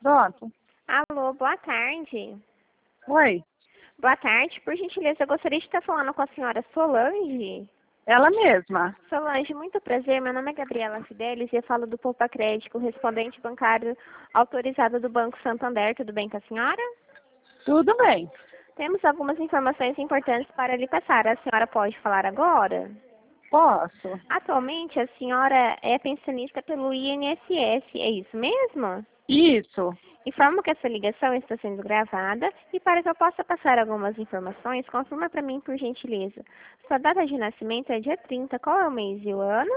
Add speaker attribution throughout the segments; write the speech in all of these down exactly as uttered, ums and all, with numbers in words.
Speaker 1: Pronto.
Speaker 2: Alô, boa tarde.
Speaker 1: Oi,
Speaker 2: Boa tarde, por gentileza, eu gostaria de estar falando com a senhora Solange.
Speaker 1: ela mesma.
Speaker 2: Solange, muito prazer, meu nome é Gabriela Fidelis e eu falo do Poupa Crédito, correspondente bancário autorizado do Banco Santander. Tudo bem com a senhora?
Speaker 1: Tudo bem.
Speaker 2: Temos algumas informações importantes para lhe passar. A senhora pode falar agora?
Speaker 1: Posso?
Speaker 2: Atualmente, a senhora é pensionista pelo I N S S, é isso mesmo?
Speaker 1: Isso.
Speaker 2: Informo que essa ligação está sendo gravada e para que eu possa passar algumas informações, confirma para mim, por gentileza. Sua data de nascimento é dia trinta, qual é o mês e o ano?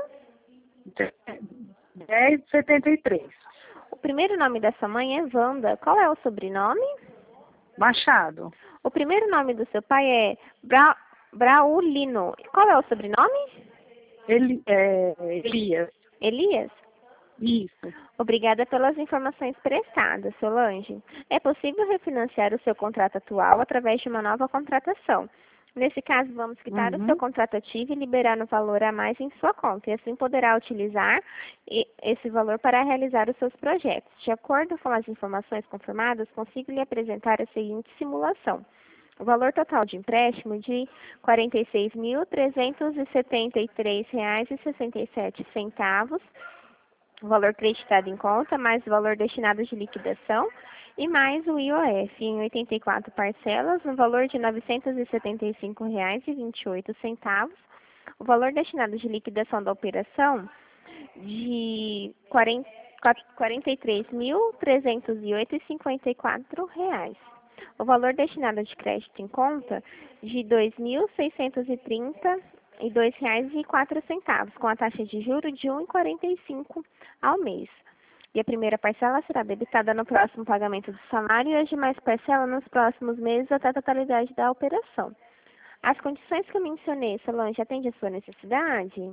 Speaker 1: dez de setenta e três.
Speaker 2: O primeiro nome da sua mãe é Wanda, qual é o sobrenome?
Speaker 1: Machado.
Speaker 2: O primeiro nome do seu pai é Bra Braulino, qual é o sobrenome?
Speaker 1: Eli, é, Elias.
Speaker 2: Elias?
Speaker 1: Isso.
Speaker 2: Obrigada pelas informações prestadas, Solange. É possível refinanciar o seu contrato atual através de uma nova contratação. Nesse caso, vamos quitar o seu
Speaker 1: Uhum.
Speaker 2: contrato ativo e liberar um valor a mais em sua conta, e assim poderá utilizar esse valor para realizar os seus projetos. De acordo com as informações confirmadas, consigo lhe apresentar a seguinte simulação. O valor total de empréstimo de quarenta e seis mil trezentos e setenta e três reais e sessenta e sete centavos, o valor creditado em conta, mais o valor destinado de liquidação e mais o I O F em oitenta e quatro parcelas, no valor de novecentos e setenta e cinco reais e vinte e oito centavos. O valor destinado de liquidação da operação de quarenta e três mil trezentos e oito reais e cinquenta e quatro reais. O valor destinado de crédito em conta de dois mil seiscentos e trinta e dois reais e quatro centavos, com a taxa de juros de um vírgula quarenta e cinco ao mês. E a primeira parcela será debitada no próximo pagamento do salário e as demais parcelas nos próximos meses até a totalidade da operação. As condições que eu mencionei, Solange, atende a sua necessidade?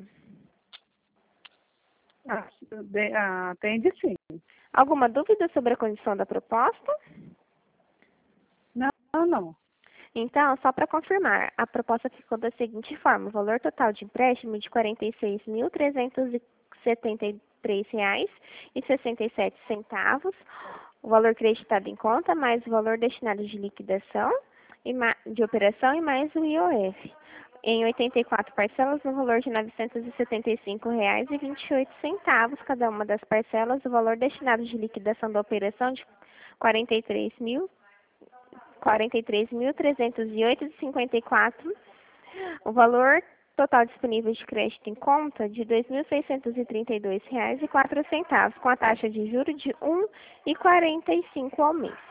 Speaker 1: Ah, de- ah, atende sim.
Speaker 2: Alguma dúvida sobre a condição da proposta?
Speaker 1: Não, não.
Speaker 2: Então, só para confirmar, a proposta ficou da seguinte forma: o valor total de empréstimo de quarenta e seis mil trezentos e setenta e três reais e sessenta e sete centavos, o valor creditado em conta, mais o valor destinado de liquidação e de operação e mais o I O F, em oitenta e quatro parcelas, no valor de novecentos e setenta e cinco reais e vinte e oito centavos, cada uma das parcelas, o valor destinado de liquidação da operação de quarenta e três mil quarenta e três mil trezentos e oito reais e cinquenta e quatro, o valor total disponível de crédito em conta de dois mil seiscentos e trinta e dois reais e quatro centavos, com a taxa de juros de um vírgula quarenta e cinco ao mês.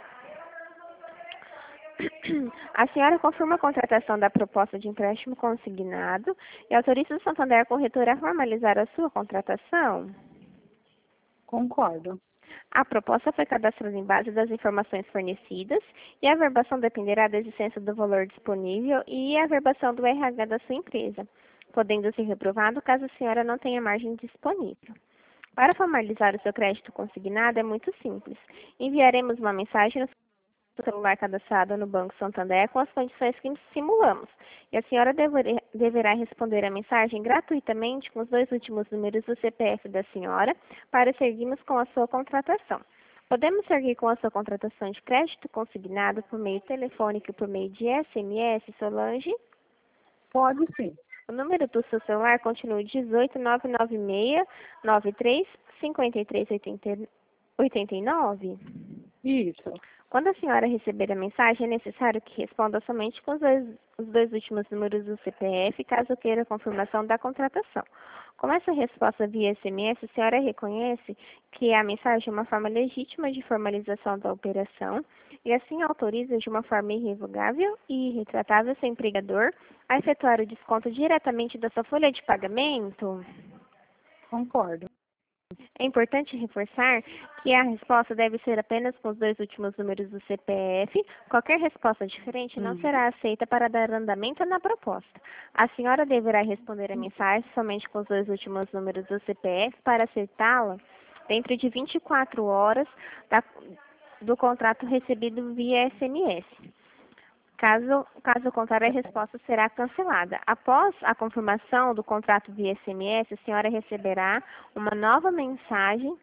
Speaker 2: A senhora confirma a contratação da proposta de empréstimo consignado e autoriza o Santander Corretora a formalizar a sua contratação?
Speaker 1: Concordo.
Speaker 2: A proposta foi cadastrada em base das informações fornecidas e a averbação dependerá da existência do valor disponível e a averbação do R H da sua empresa, podendo ser reprovado caso a senhora não tenha margem disponível. Para formalizar o seu crédito consignado é muito simples. Enviaremos uma mensagem no celular cadastrado no Banco Santander com as condições que simulamos. E a senhora dever, deverá responder a mensagem gratuitamente com os dois últimos números do C P F da senhora para seguirmos com a sua contratação. Podemos seguir com a sua contratação de crédito consignado por meio telefônico e por meio de S M S, Solange?
Speaker 1: Pode sim.
Speaker 2: O número do seu celular continua dezoito nove nove seis nove três cinco três oito nove?
Speaker 1: Isso.
Speaker 2: Quando a senhora receber a mensagem, é necessário que responda somente com os dois, os dois últimos números do C P F, caso queira a confirmação da contratação. Com essa resposta via S M S, a senhora reconhece que a mensagem é uma forma legítima de formalização da operação e assim autoriza de uma forma irrevogável e irretratável seu empregador a efetuar o desconto diretamente da sua folha de pagamento?
Speaker 1: Concordo.
Speaker 2: É importante reforçar que a resposta deve ser apenas com os dois últimos números do C P F. Qualquer resposta diferente não
Speaker 1: Hum.
Speaker 2: será aceita para dar andamento na proposta. A senhora deverá responder a mensagem somente com os dois últimos números do C P F para acertá-la dentro de vinte e quatro horas da, do contrato recebido via S M S. Caso, caso contrário, a resposta será cancelada. Após a confirmação do contrato via S M S, a senhora receberá uma nova mensagem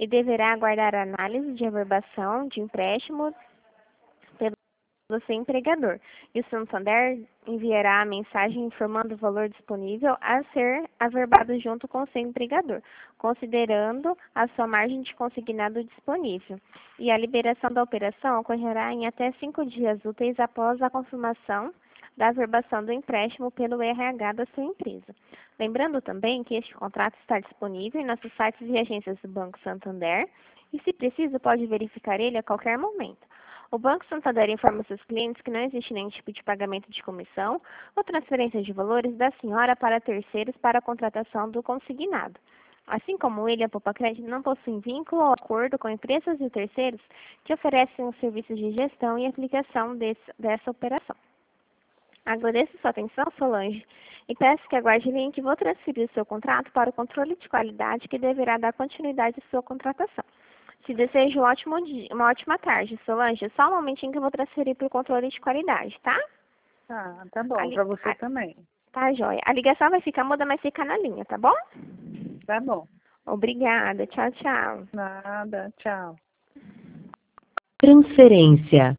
Speaker 2: e deverá aguardar a análise de averbação de empréstimo do seu empregador, e o Santander enviará a mensagem informando o valor disponível a ser averbado junto com o seu empregador, considerando a sua margem de consignado disponível. E a liberação da operação ocorrerá em até cinco dias úteis após a confirmação da averbação do empréstimo pelo R H da sua empresa. Lembrando também que este contrato está disponível em nossos sites e agências do Banco Santander, e se preciso pode verificar ele a qualquer momento. O Banco Santander informa seus clientes que não existe nenhum tipo de pagamento de comissão ou transferência de valores da senhora para terceiros para a contratação do consignado. Assim como ele, a Poupa Crédito não possui vínculo ou acordo com empresas e terceiros que oferecem os serviços de gestão e aplicação desse, dessa operação. Agradeço sua atenção, Solange, e peço que aguarde o link. Vou transferir o seu contrato para o controle de qualidade que deverá dar continuidade à sua contratação. Te desejo um ótimo dia, uma ótima tarde, Solange. Só um momentinho que eu vou transferir para o controle de qualidade, tá?
Speaker 1: Tá, tá bom. Para você a... também.
Speaker 2: Tá, joia. A ligação vai ficar muda, mas fica na linha, tá bom?
Speaker 1: Tá bom.
Speaker 2: Obrigada. Tchau, tchau.
Speaker 1: Nada. Tchau.
Speaker 3: Transferência.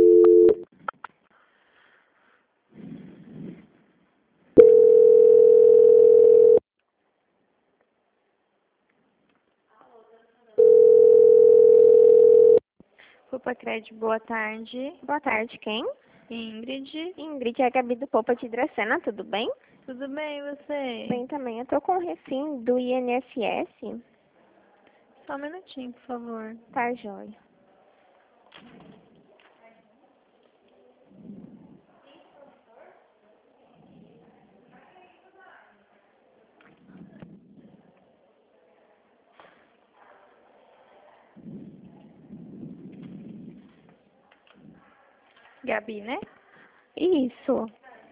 Speaker 4: Poupa Crédito, boa tarde.
Speaker 2: Boa tarde, quem?
Speaker 4: Ingrid.
Speaker 2: Ingrid, é a Gabi do Poupa de Dracena, tudo bem?
Speaker 4: Tudo bem, e você?
Speaker 2: Bem também. Eu tô com o refim do I N S S.
Speaker 4: Só um minutinho, por favor.
Speaker 2: Tá, joia.
Speaker 4: Gabi, né?
Speaker 2: Isso.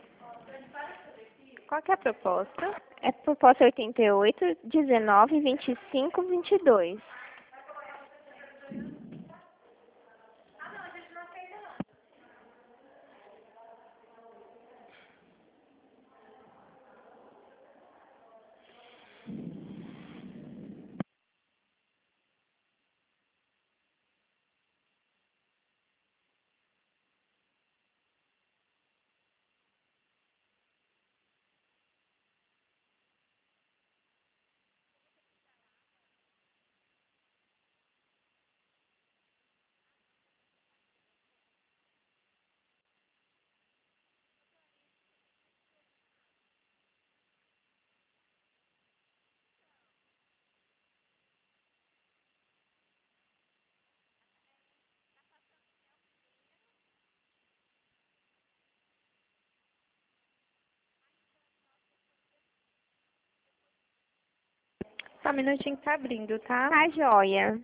Speaker 4: Qual que é a proposta?
Speaker 2: É proposta oitenta e oito, dezenove, vinte e cinco, vinte e dois.
Speaker 4: Só um minutinho que tá abrindo, tá?
Speaker 2: Tá, joia.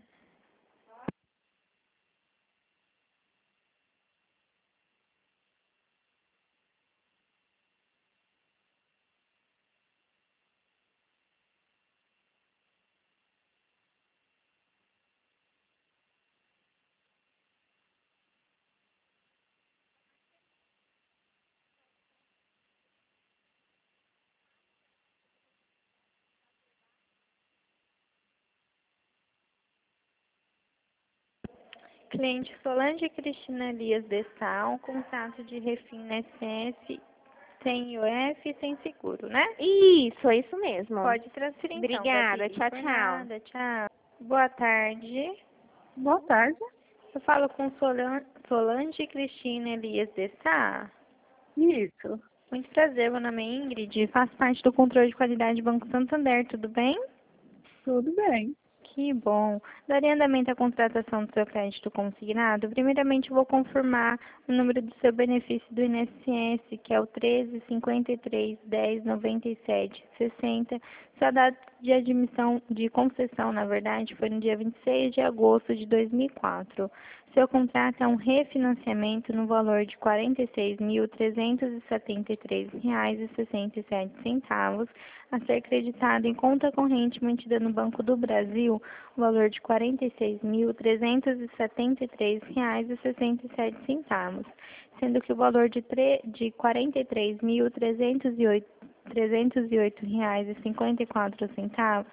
Speaker 4: Cliente Solange Cristina Elias de Sá, um contrato de refim na S S, sem I O F e sem seguro, né?
Speaker 2: Isso, é isso mesmo.
Speaker 4: Pode transferir então,
Speaker 2: Obrigada,
Speaker 4: Gabi.
Speaker 2: tchau,
Speaker 4: Por
Speaker 2: tchau.
Speaker 4: nada, tchau. Boa tarde.
Speaker 1: Boa tarde.
Speaker 4: Eu falo com Solan- Solange Cristina Elias de Sá.
Speaker 1: Isso.
Speaker 4: Muito prazer, meu nome é Ingrid, faço parte do controle de qualidade do Banco Santander, tudo bem?
Speaker 1: Tudo bem.
Speaker 4: Que bom. Daria andamento à contratação do seu crédito consignado? Primeiramente, vou confirmar o número do seu benefício do I N S S, que é o treze, cinquenta e três, dez, noventa e sete, sessenta. Sua data de admissão, de concessão, na verdade, foi no dia vinte e seis de agosto de dois mil e quatro. Seu contrato é um refinanciamento no valor de quarenta e seis mil, trezentos e setenta e três reais e sessenta e sete centavos, a ser creditado em conta corrente mantida no Banco do Brasil, o valor de quarenta e seis mil, trezentos e setenta e três reais e sessenta e sete centavos, sendo que o valor de, de quarenta e três mil, trezentos e oito reais e cinquenta e quatro centavos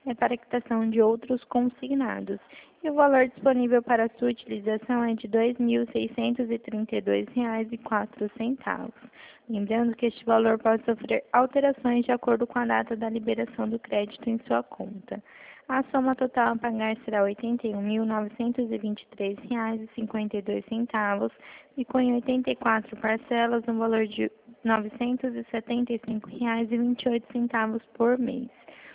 Speaker 4: é para a quitação de outros consignados. E o valor disponível para sua utilização é de dois mil seiscentos e trinta e dois reais e quatro centavos. Lembrando que este valor pode sofrer alterações de acordo com a data da liberação do crédito em sua conta. A soma total a pagar será oitenta e um mil novecentos e vinte e três reais e cinquenta e dois centavos e com oitenta e quatro parcelas no valor de novecentos e setenta e cinco reais e vinte e oito centavos por mês.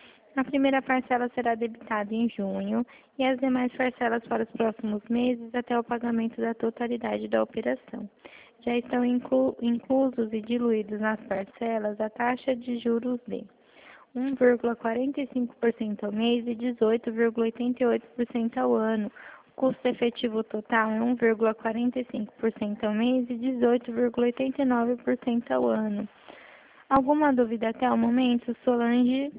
Speaker 4: A primeira parcela será debitada em junho e as demais parcelas para os próximos meses até o pagamento da totalidade da operação. Já estão inclu inclusos e diluídos nas parcelas a taxa de juros de um vírgula quarenta e cinco por cento ao mês e dezoito vírgula oitenta e oito por cento ao ano. O custo efetivo total é um vírgula quarenta e cinco por cento ao mês e dezoito vírgula oitenta e nove por cento ao ano. Alguma dúvida até o momento, Solange?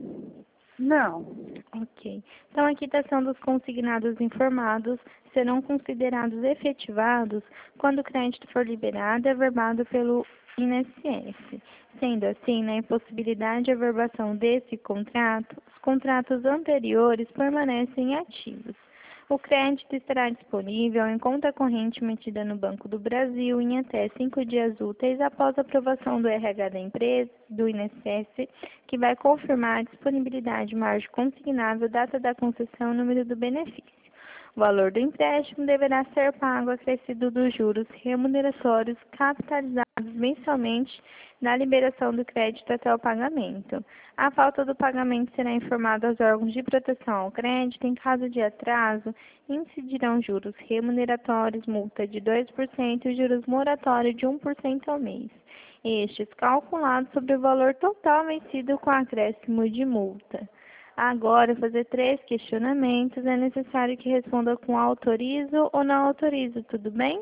Speaker 1: Não.
Speaker 4: Ok. Então, a quitação dos consignados informados serão considerados efetivados quando o crédito for liberado e averbado pelo I N S S. Sendo assim, na impossibilidade de averbação desse contrato, os contratos anteriores permanecem ativos. O crédito estará disponível em conta corrente emitida no Banco do Brasil em até cinco dias úteis após a aprovação do R H da empresa, do I N S S, que vai confirmar a disponibilidade, margem consignável, data da concessão e número do benefício. O valor do empréstimo deverá ser pago acrescido dos juros remuneratórios capitalizados mensalmente na liberação do crédito até o pagamento. A falta do pagamento será informada aos órgãos de proteção ao crédito. Em caso de atraso, incidirão juros remuneratórios, multa de dois por cento e juros moratórios de um por cento ao mês. Estes calculados sobre o valor total vencido com acréscimo de multa. Agora, fazer três questionamentos. É necessário que responda com autorizo ou não autorizo, tudo bem?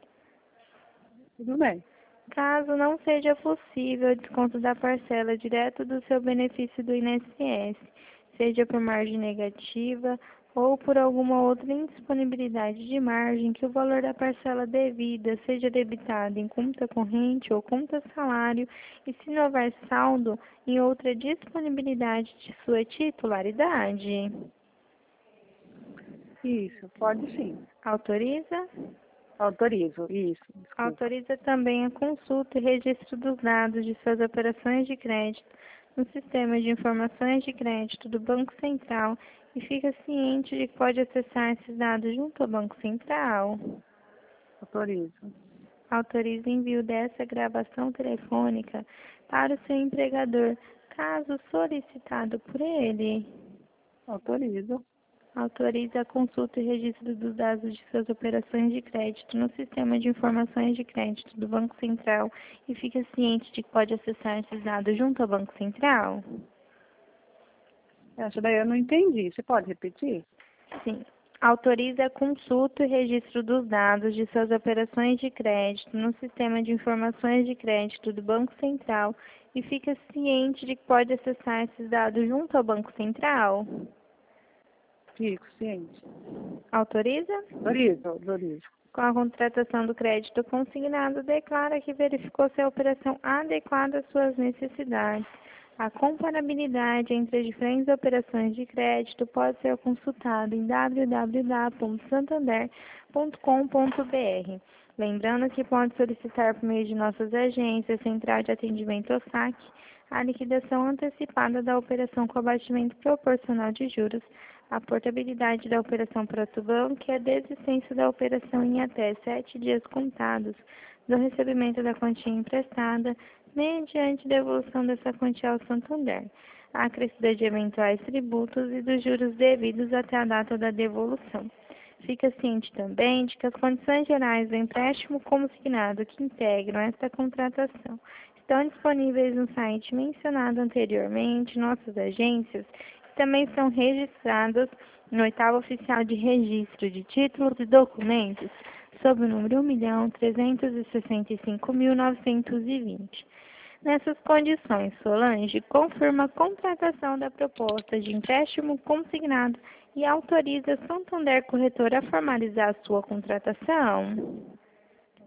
Speaker 1: Tudo bem.
Speaker 4: Caso não seja possível, desconto da parcela direto do seu benefício do I N S S, seja por margem negativa ou por alguma outra indisponibilidade de margem, que o valor da parcela devida seja debitado em conta corrente ou conta salário e, se não houver saldo, em outra disponibilidade de sua titularidade.
Speaker 1: Isso, pode sim.
Speaker 4: Autoriza?
Speaker 1: Autorizo, isso. Desculpa.
Speaker 4: Autoriza também a consulta e registro dos dados de suas operações de crédito no Sistema de Informações de Crédito do Banco Central e fica ciente de que pode acessar esses dados junto ao Banco Central.
Speaker 1: Autorizo.
Speaker 4: Autoriza o envio dessa gravação telefônica para o seu empregador, caso solicitado por ele.
Speaker 1: Autorizo.
Speaker 4: Autoriza a consulta e registro dos dados de suas operações de crédito no Sistema de Informações de Crédito do Banco Central e fica ciente de que pode acessar esses dados junto ao Banco Central?
Speaker 1: Essa daí eu não entendi. Você pode repetir?
Speaker 4: Sim. Autoriza a consulta e registro dos dados de suas operações de crédito no Sistema de Informações de Crédito do Banco Central e fica ciente de que pode acessar esses dados junto ao Banco Central?
Speaker 1: Fico ciente.
Speaker 4: Autoriza?
Speaker 1: Autorizo, autorizo.
Speaker 4: Com a contratação do crédito consignado, declara que verificou se a operação adequada às suas necessidades. A comparabilidade entre as diferentes operações de crédito pode ser consultada em w w w ponto santander ponto com ponto b r. Lembrando que pode solicitar por meio de nossas agências, Central de Atendimento ao saque, a liquidação antecipada da operação com abatimento proporcional de juros, a portabilidade da operação para o banco e a desistência da operação em até sete dias contados do recebimento da quantia emprestada, mediante devolução dessa quantia ao Santander, a acrescida de eventuais tributos e dos juros devidos até a data da devolução. Fica ciente também de que as condições gerais do empréstimo consignado que integram esta contratação estão disponíveis no site mencionado anteriormente, nossas agências, e também são registradas no oitavo oficial de registro de títulos e documentos, sob o número um milhão trezentos e sessenta e cinco mil novecentos e vinte. Nessas condições, Solange confirma a contratação da proposta de empréstimo consignado e autoriza Santander Corretora a formalizar a sua contratação.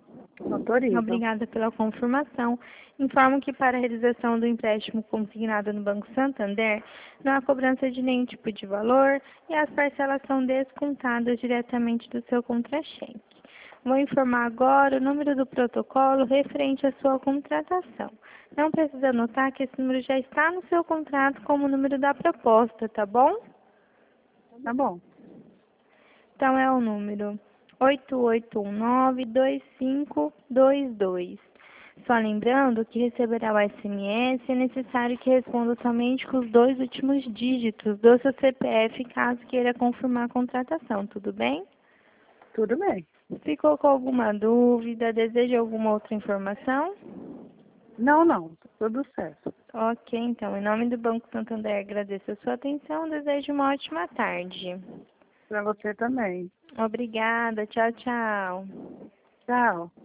Speaker 1: Autorizo.
Speaker 4: Obrigada pela confirmação. Informo que para a realização do empréstimo consignado no Banco Santander, não há cobrança de nenhum tipo de valor e as parcelas são descontadas diretamente do seu contra-cheque. Vou informar agora o número do protocolo referente à sua contratação. Não precisa anotar que esse número já está no seu contrato como o número da proposta, tá bom?
Speaker 1: Tá bom.
Speaker 4: Então é o número oito oito um nove, dois cinco dois dois. Só lembrando que receberá o S M S é necessário que responda somente com os dois últimos dígitos do seu C P F, caso queira confirmar a contratação, tudo bem?
Speaker 1: Tudo bem.
Speaker 4: Ficou com alguma dúvida? Deseja alguma outra informação?
Speaker 1: Não, não. Tudo certo.
Speaker 4: Ok, então, em nome do Banco Santander, agradeço a sua atenção, desejo uma ótima tarde.
Speaker 1: Para você também.
Speaker 4: Obrigada, tchau, tchau.
Speaker 1: Tchau.